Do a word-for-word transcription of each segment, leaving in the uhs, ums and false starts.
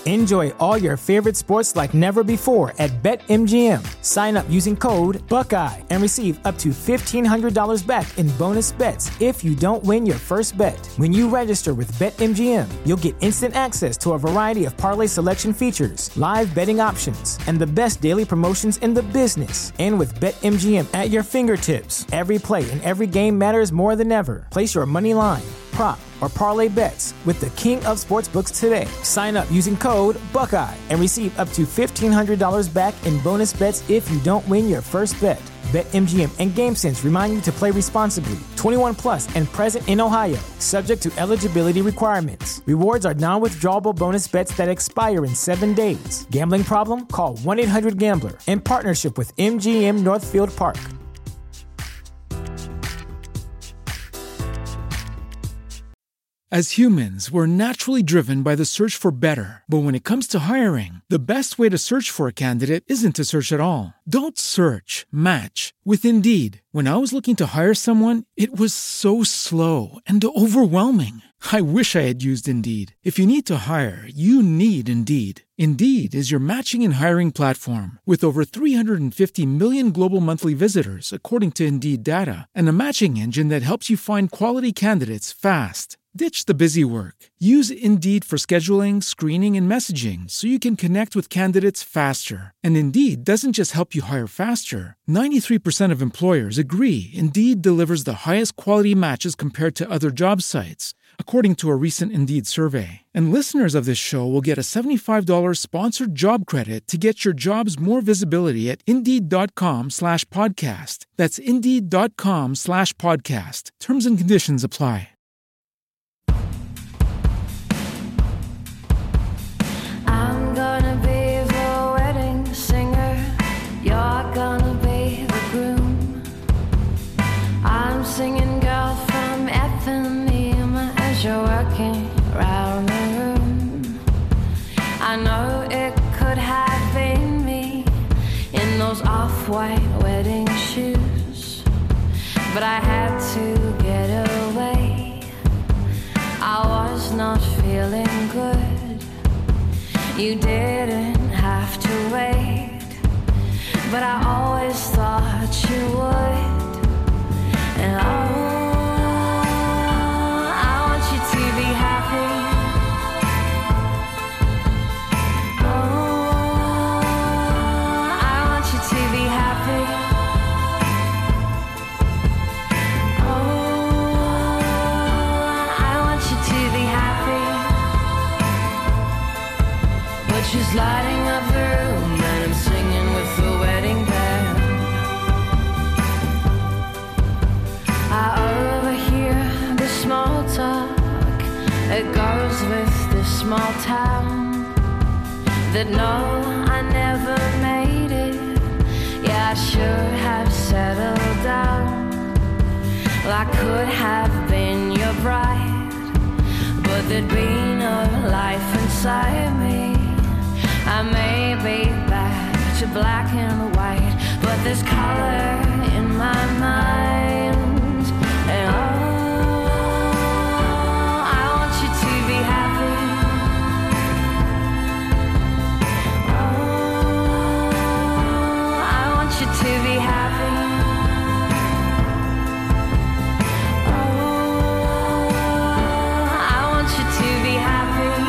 Enjoy all your favorite sports like never before at BetMGM. Sign up using code Buckeye and receive up to fifteen hundred dollars back in bonus bets if you don't win your first bet. When you register with BetMGM, you'll get instant access to a variety of parlay selection features, live betting options, and the best daily promotions in the business. And with BetMGM at your fingertips, every play and every game matters more than ever. Place your money line, prop, or parlay bets with the king of sportsbooks today. Sign up using code Buckeye and receive up to fifteen hundred dollars back in bonus bets if you don't win your first bet. BetMGM and GameSense remind you to play responsibly. twenty-one plus and present in Ohio, subject to eligibility requirements. Rewards are non-withdrawable bonus bets that expire in seven days. Gambling problem? Call one eight hundred gambler in partnership with M G M Northfield Park. As humans, we're naturally driven by the search for better. But when it comes to hiring, the best way to search for a candidate isn't to search at all. Don't search, match with Indeed. When I was looking to hire someone, it was so slow and overwhelming. I wish I had used Indeed. If you need to hire, you need Indeed. Indeed is your matching and hiring platform with over three hundred fifty million global monthly visitors, according to Indeed data, and a matching engine that helps you find quality candidates fast. Ditch the busy work. Use Indeed for scheduling, screening, and messaging so you can connect with candidates faster. And Indeed doesn't just help you hire faster. ninety-three percent of employers agree Indeed delivers the highest quality matches compared to other job sites, according to a recent Indeed survey. And listeners of this show will get a seventy-five dollars sponsored job credit to get your jobs more visibility at Indeed.com slash podcast. That's Indeed.com slash podcast. Terms and conditions apply. I'm gonna be the wedding singer. You're gonna be the groom. I'm singing Girl from Ipanema as you're working around the room. I know it could have been me in those off-white wedding shoes, but I had to get away. I was not feeling good. You didn't have to wait, but I always thought you would. And oh, I want you to be happy. Oh, I want you to be happy. Oh, I want you to be happy. But she's lighting up the room and I'm singing with the wedding band. I overhear the small talk that goes with this small town. That no, I never made it. Yeah, I should have settled down. Well, I could have been your bride, but there'd be no life inside me. I may be back to black and white, but there's color in my mind. And oh, I want you to be happy. Oh, I want you to be happy. Oh, I want you to be happy.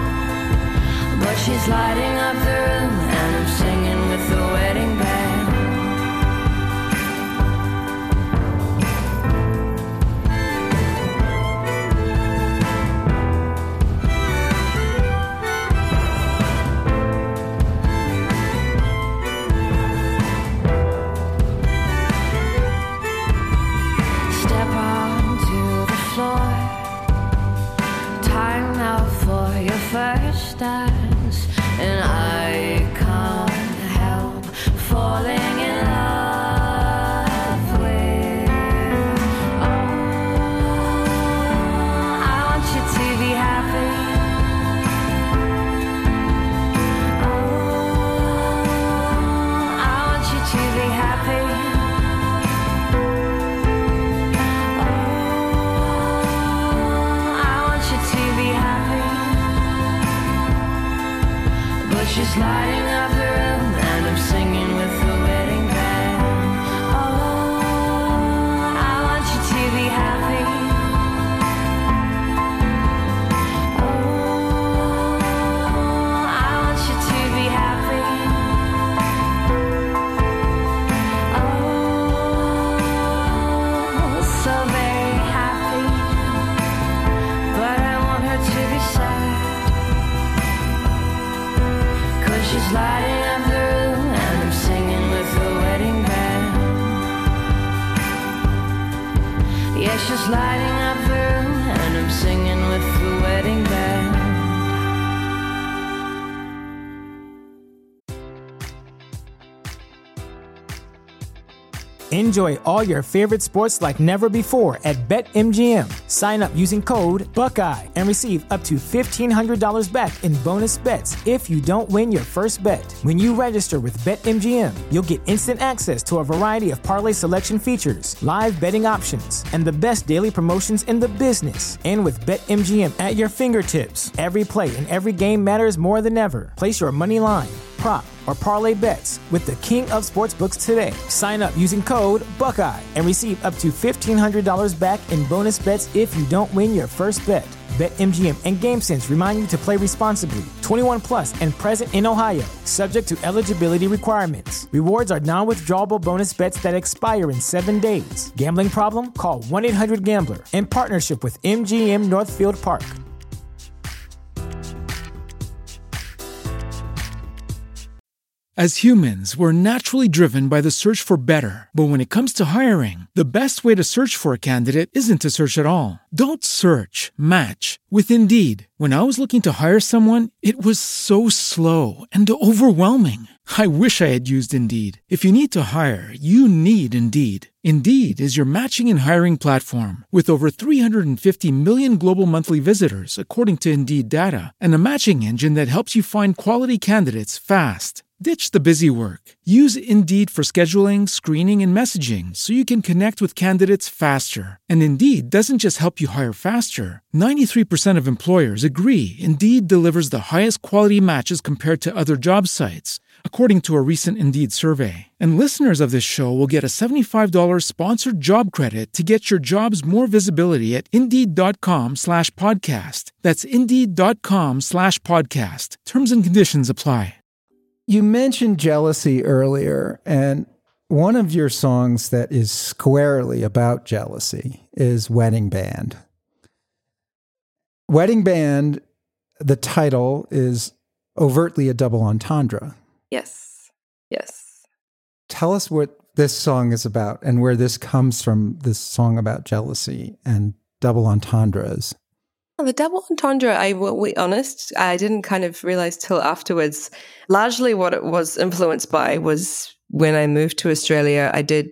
But she's lighting up the room and I'm singing with the wedding band. lighting up the room and I'm singing with the wedding band. Oh, I want you to be happy. Oh, I want you to be happy. Oh, so very happy. But I want her to be sad. Cause she's lighting up the room and I'm singing with the wedding band. Yeah, she's lighting up the room and I'm singing with the wedding band. Enjoy all your favorite sports like never before at BetMGM. Sign up using code Buckeye and receive up to fifteen hundred dollars back in bonus bets if you don't win your first bet. When you register with BetMGM, you'll get instant access to a variety of parlay selection features, live betting options, and the best daily promotions in the business. And with BetMGM at your fingertips, every play and every game matters more than ever. Place your money line, prop, or parlay bets with the king of sportsbooks today. Sign up using code Buckeye and receive up to fifteen hundred dollars back in bonus bets if you don't win your first bet. BetMGM and GameSense remind you to play responsibly. twenty-one plus and present in Ohio, subject to eligibility requirements. Rewards are non-withdrawable bonus bets that expire in seven days. Gambling problem? Call one eight hundred gambler in partnership with M G M Northfield Park. As humans, we're naturally driven by the search for better. But when it comes to hiring, the best way to search for a candidate isn't to search at all. Don't search, match with Indeed. When I was looking to hire someone, it was so slow and overwhelming. I wish I had used Indeed. If you need to hire, you need Indeed. Indeed is your matching and hiring platform with over three hundred fifty million global monthly visitors, according to Indeed data, and a matching engine that helps you find quality candidates fast. Ditch the busy work. Use Indeed for scheduling, screening, and messaging so you can connect with candidates faster. And Indeed doesn't just help you hire faster. ninety-three percent of employers agree Indeed delivers the highest quality matches compared to other job sites, according to a recent Indeed survey. And listeners of this show will get a seventy-five dollars sponsored job credit to get your jobs more visibility at Indeed.com slash podcast. That's Indeed.com slash podcast. Terms and conditions apply. You mentioned jealousy earlier, and one of your songs that is squarely about jealousy is Wedding Band. Wedding Band, the title is overtly a double entendre. Yes, yes. Tell us what this song is about and where this comes from, this song about jealousy and double entendres. The double entendre, I will be honest, I didn't kind of realize till afterwards. Largely what it was influenced by was when I moved to Australia, I did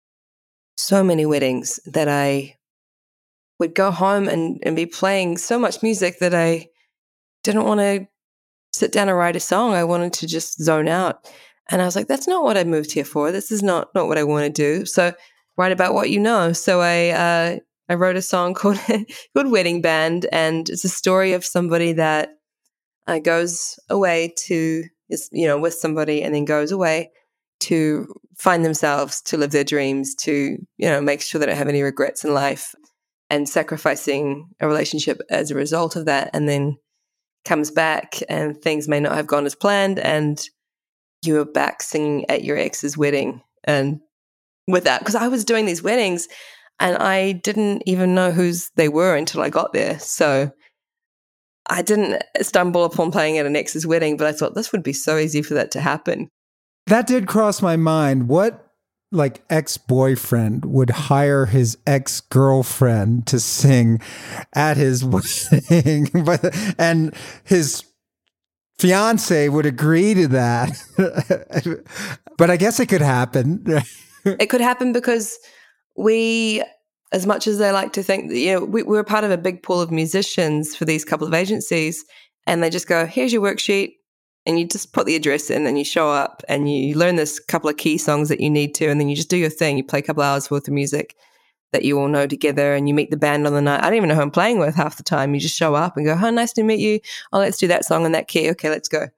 so many weddings that I would go home and, and be playing so much music that I didn't want to sit down and write a song. I wanted to just zone out. And I was like, that's not what I moved here for. This is not, not what I want to do. So write about what you know. So I... Uh, I wrote a song called called Wedding Band, and it's a story of somebody that uh, goes away to, is, you know, with somebody and then goes away to find themselves, to live their dreams, to, you know, make sure they don't have any regrets in life, and sacrificing a relationship as a result of that, and then comes back and things may not have gone as planned and you are back singing at your ex's wedding. And with that, because I was doing these weddings and I didn't even know whose they were until I got there. So I didn't stumble upon playing at an ex's wedding, but I thought this would be so easy for that to happen. That did cross my mind. What like ex-boyfriend would hire his ex-girlfriend to sing at his wedding? but, and his fiance would agree to that. But I guess it could happen. It could happen because we, as much as they like to think, you know, we, we're part of a big pool of musicians for these couple of agencies, and they just go, here's your worksheet, and you just put the address in and you show up and you learn this couple of key songs that you need to, and then you just do your thing. You play a couple hours worth of music that you all know together, and you meet the band on the night. I don't even know who I'm playing with half the time. You just show up and go, oh, nice to meet you. Oh, let's do that song in that key. Okay, let's go.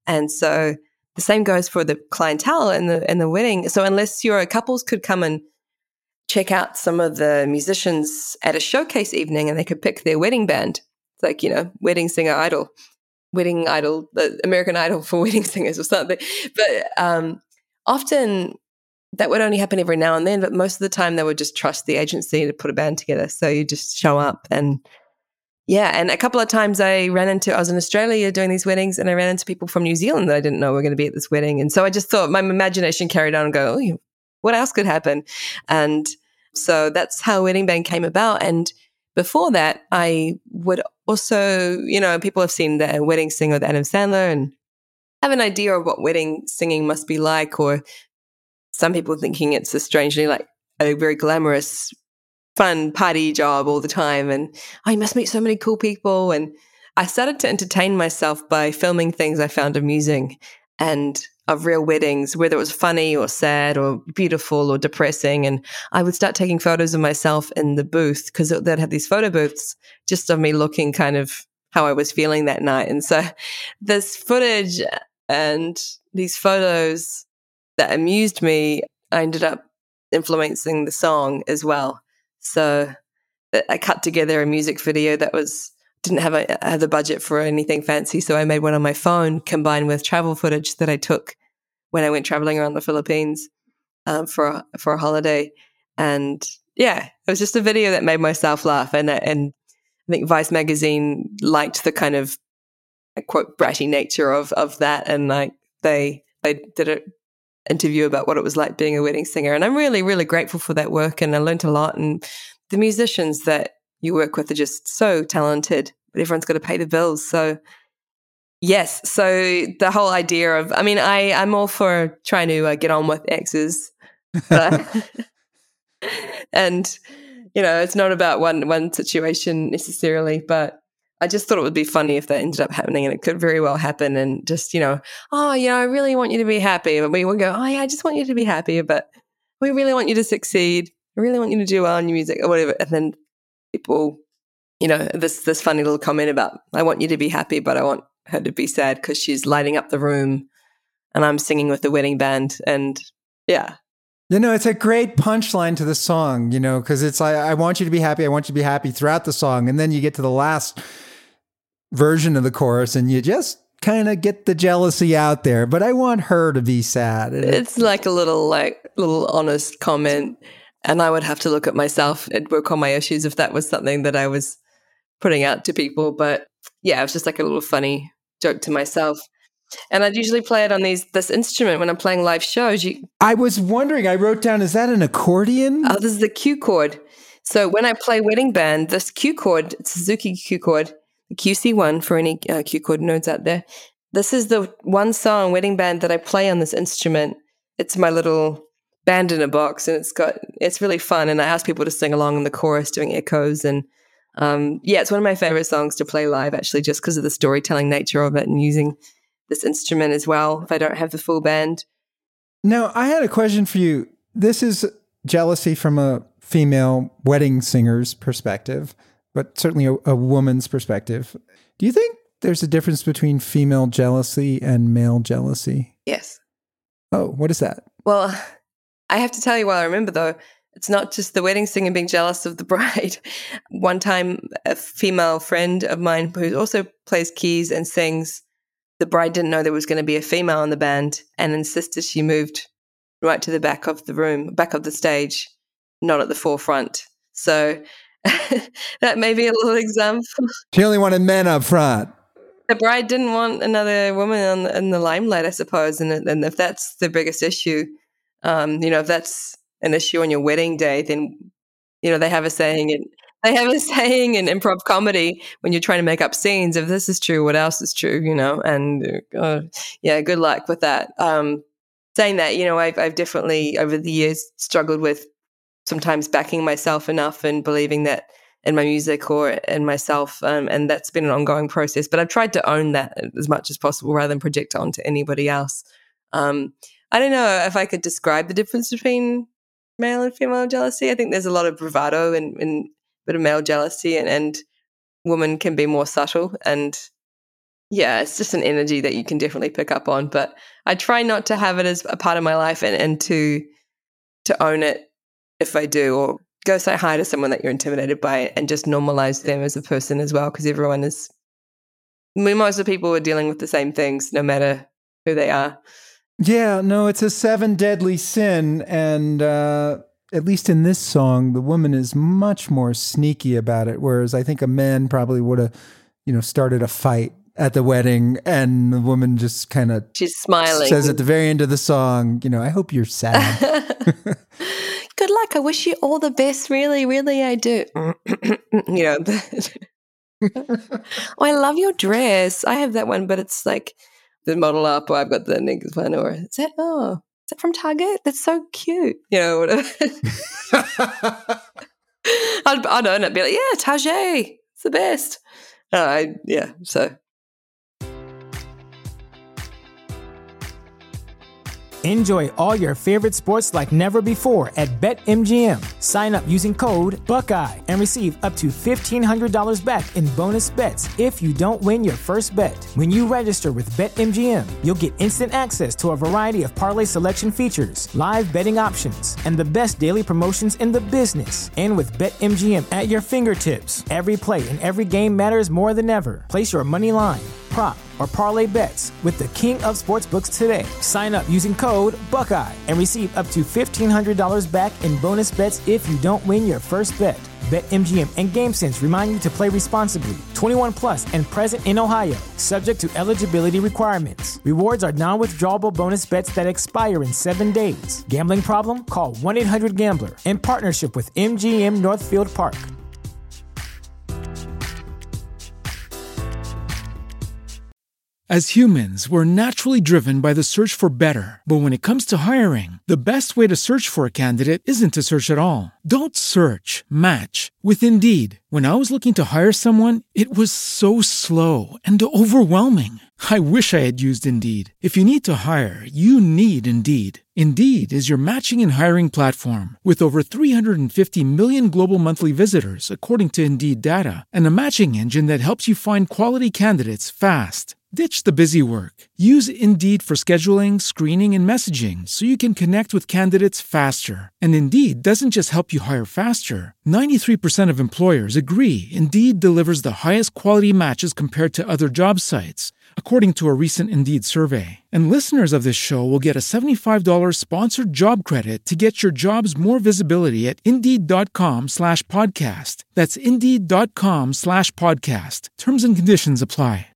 And so the same goes for the clientele and the and the wedding. So unless your couples could come and check out some of the musicians at a showcase evening and they could pick their wedding band. It's like, you know, Wedding Singer Idol, Wedding Idol, the American Idol for wedding singers or something. But um, often that would only happen every now and then, but most of the time they would just trust the agency to put a band together. So you just show up and yeah. And a couple of times I ran into, I was in Australia doing these weddings and I ran into people from New Zealand that I didn't know were going to be at this wedding. And so I just thought my imagination carried on and go, oh, what else could happen? And so that's how Wedding Band came about. And before that, I would also, you know, people have seen the Wedding Singer with Adam Sandler and have an idea of what wedding singing must be like, or some people thinking it's a strangely like a very glamorous, fun party job all the time. And oh, you must meet so many cool people. And I started to entertain myself by filming things I found amusing and of real weddings, whether it was funny or sad or beautiful or depressing. And I would start taking photos of myself in the booth because they'd have these photo booths just of me looking kind of how I was feeling that night. And so this footage and these photos that amused me, I ended up influencing the song as well. So I cut together a music video that was didn't have, a, have the budget for anything fancy, so I made one on my phone combined with travel footage that I took when I went traveling around the Philippines um, for a, for a holiday. And yeah, it was just a video that made myself laugh. And and I think Vice magazine liked the kind of quote bratty nature of of that, and like they they did an interview about what it was like being a wedding singer. And I'm really really grateful for that work, and I learned a lot. And the musicians that you work with are just so talented, but everyone's got to pay the bills. So yes, so the whole idea of, I mean, I I'm all for trying to uh, get on with exes, but, and you know, it's not about one one situation necessarily, but I just thought it would be funny if that ended up happening, and it could very well happen. And just, you know, oh, you know, I really want you to be happy. And we would go, oh, yeah, I just want you to be happy, but we really want you to succeed. I really want you to do well in your music or whatever. And then people, you know, this this funny little comment about, I want you to be happy, but I want her to be sad because she's lighting up the room and I'm singing with the wedding band. And yeah. You know, it's a great punchline to the song, you know, because it's like, I want you to be happy. I want you to be happy throughout the song. And then you get to the last version of the chorus and you just kind of get the jealousy out there. But I want her to be sad. And it's like a little, like, little honest comment. And I would have to look at myself and work on my issues if that was something that I was putting out to people. But yeah, it was just like a little funny joke to myself. And I'd usually play it on these this instrument when I'm playing live shows. You, I was wondering, I wrote down, is that an accordion? Oh, this is the Q chord. So when I play wedding band, this Q chord, Suzuki Q chord, the Q C one for any uh, Q chord nerds out there, this is the one song, wedding band, that I play on this instrument. It's my little band in a box, and it's got it's really fun. And I ask people to sing along in the chorus doing echoes. And um, yeah, it's one of my favorite songs to play live, actually, just because of the storytelling nature of it and using this instrument as well if I don't have the full band. Now, I had a question for you. This is jealousy from a female wedding singer's perspective, but certainly a, a woman's perspective. Do you think there's a difference between female jealousy and male jealousy? Yes. Oh, what is that? Well, I have to tell you while I remember, though, it's not just the wedding singer being jealous of the bride. One time, a female friend of mine who also plays keys and sings, the bride didn't know there was going to be a female in the band and insisted she moved right to the back of the room, back of the stage, not at the forefront. So that may be a little example. She only wanted men up front. The bride didn't want another woman on the, in the limelight, I suppose. And, and if that's the biggest issue, um, you know, if that's an issue on your wedding day, then, you know, they have a saying in, they have a saying in improv comedy when you're trying to make up scenes, if this is true, what else is true, you know? And uh, yeah, good luck with that. Um, saying that, you know, I've, I've definitely over the years struggled with sometimes backing myself enough and believing that in my music or in myself. Um, and that's been an ongoing process, but I've tried to own that as much as possible rather than project it onto anybody else. Um, I don't know if I could describe the difference between male and female jealousy. I think there's a lot of bravado and, and a bit of male jealousy, and, and women can be more subtle and yeah, it's just an energy that you can definitely pick up on. But I try not to have it as a part of my life and, and to to own it if I do, or go say hi to someone that you're intimidated by and just normalize them as a person as well, because everyone is, I mean, most of the people are dealing with the same things no matter who they are. Yeah, no, it's a seven deadly sin. And uh, at least in this song, the woman is much more sneaky about it. Whereas I think a man probably would have, you know, started a fight at the wedding, and the woman just kind of she's smiling, says at the very end of the song, you know, I hope you're sad. Good luck. I wish you all the best. Really, really, I do. You know, oh, I love your dress. I have that one, but it's like the model up, or I've got the next one, or is that, oh, is that from Target? That's so cute. You know, whatever. I'd, I'd own it, be like, yeah, Target, it's the best. Uh, I, yeah, so. Enjoy all your favorite sports like never before at BetMGM. Sign up using code Buckeye and receive up to fifteen hundred dollars back in bonus bets if you don't win your first bet. When you register with BetMGM, you'll get instant access to a variety of parlay selection features, live betting options, and the best daily promotions in the business. And with BetMGM at your fingertips, every play and every game matters more than ever. Place your money line, prop, or parlay bets with the king of sportsbooks today. Sign up using code Buckeye and receive up to fifteen hundred dollars back in bonus bets if you don't win your first bet. BetMGM and GameSense remind you to play responsibly. twenty-one plus and present in Ohio, subject to eligibility requirements. Rewards are non-withdrawable bonus bets that expire in seven days. Gambling problem? Call one eight hundred gambler in partnership with M G M Northfield Park. As humans, we're naturally driven by the search for better. But when it comes to hiring, the best way to search for a candidate isn't to search at all. Don't search, match with Indeed. When I was looking to hire someone, it was so slow and overwhelming. I wish I had used Indeed. If you need to hire, you need Indeed. Indeed is your matching and hiring platform with over three hundred fifty million global monthly visitors, according to Indeed data, and a matching engine that helps you find quality candidates fast. Ditch the busy work. Use Indeed for scheduling, screening, and messaging so you can connect with candidates faster. And Indeed doesn't just help you hire faster. ninety-three percent of employers agree Indeed delivers the highest quality matches compared to other job sites, according to a recent Indeed survey. And listeners of this show will get a seventy-five dollars sponsored job credit to get your jobs more visibility at Indeed.com slash podcast. That's Indeed.com slash podcast. Terms and conditions apply.